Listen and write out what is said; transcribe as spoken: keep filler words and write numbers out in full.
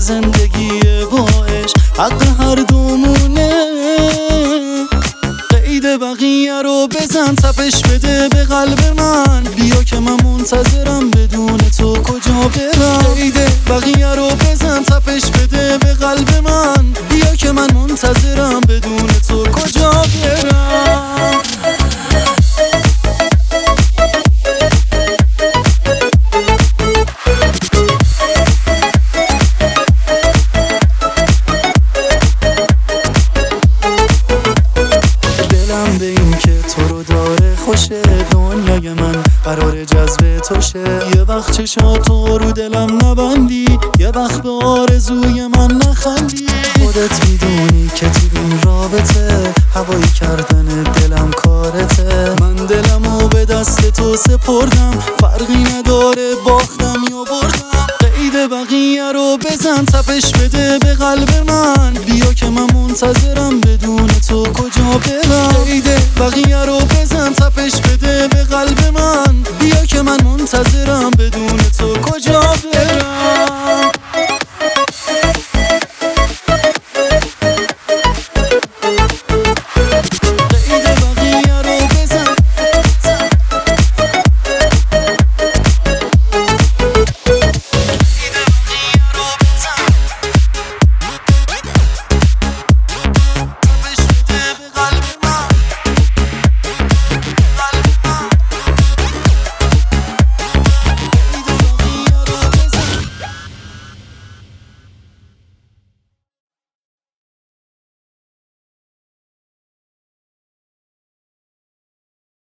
زندگی با عشق حق هر دومونه. قید بقیه رو بزن، تپش بده به قلب من، بیا که من منتظرم بدون تو کجا برم. قید بقیه رو بزن، تپش بده به قلب من، بیا که من منتظرم بدون تو کجا برم. دلم به این که تو رو داره خوشه، دنیای من قرار جذب توشه. یه وقت چشاتو رو دلم نبندی، یه وقت به آرزوی من نخندی. خودت میدونی که تو این رابطه هوایی کردن دلم کارته. من دلمو به دست تو سپردم، فرقی نداره باختم یا بردم. قید بقیه رو بزن، تپش بده به قلب من، بیا که من منتظرم بدون تو کجا برم. قید بقیه رو بزن، تپش بده به قلب من، بیا که من منتظرم بدون تو کجا برم.